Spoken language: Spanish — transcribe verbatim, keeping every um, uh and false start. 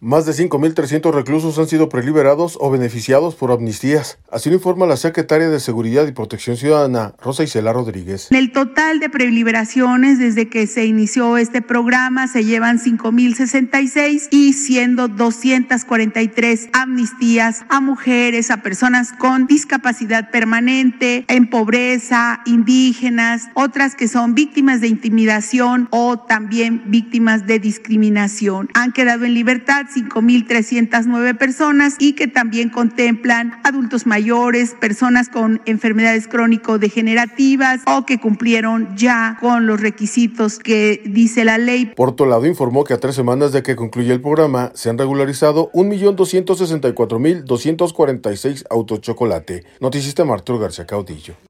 Más de cinco mil trescientos reclusos han sido preliberados o beneficiados por amnistías. Así lo informa la secretaria de Seguridad y Protección Ciudadana, Rosa Isela Rodríguez. En el total de preliberaciones desde que se inició este programa se llevan cinco mil sesenta y seis y siendo doscientas cuarenta y tres amnistías a mujeres, a personas con discapacidad permanente, en pobreza, indígenas, otras que son víctimas de intimidación o también víctimas de discriminación. Han quedado en libertad cinco mil trescientas nueve personas y que también contemplan adultos mayores, personas con enfermedades crónico-degenerativas o que cumplieron ya con los requisitos que dice la ley. Por otro lado, informó que a tres semanas de que concluye el programa se han regularizado un millón doscientos sesenta y cuatro mil doscientos cuarenta y seis autos chocolate. Noticista Arturo García Caudillo.